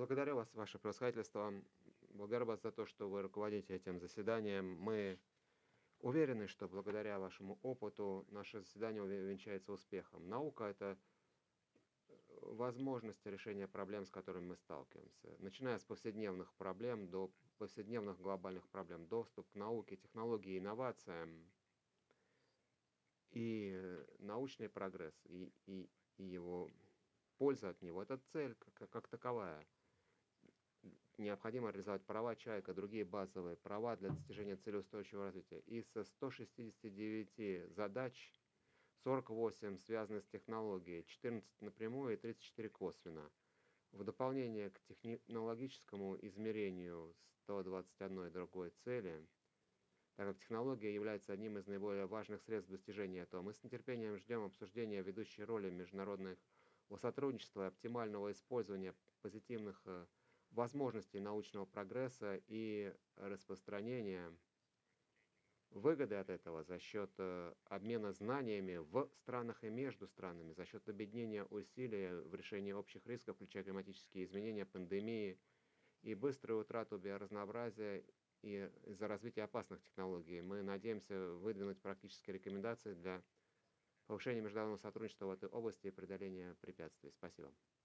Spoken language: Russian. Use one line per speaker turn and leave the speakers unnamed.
Благодарю вас, ваше превосходительство. Благодарю вас за то, что вы руководите этим заседанием. Мы уверены, что благодаря вашему опыту наше заседание увенчается успехом. Наука — это возможность решения проблем, с которыми мы сталкиваемся. Начиная с повседневных проблем до повседневных глобальных проблем. Доступ к науке, технологии, инновациям и научный прогресс, и его польза от него — это цель как таковая. Необходимо реализовать права человека, другие базовые права для достижения цели устойчивого развития. Из 169 задач 48 связаны с технологией, 14 напрямую и 34 косвенно. В дополнение к технологическому измерению 121 другой цели, так как технология является одним из наиболее важных средств достижения этого, мы с нетерпением ждем обсуждения ведущей роли международного сотрудничества и оптимального использования позитивных возможностей научного прогресса и распространения выгоды от этого за счет обмена знаниями в странах и между странами, за счет объединения усилий в решении общих рисков, включая климатические изменения, пандемии и быструю утрату биоразнообразия и из-за развития опасных технологий. Мы надеемся выдвинуть практические рекомендации для повышения международного сотрудничества в этой области и преодоления препятствий. Спасибо.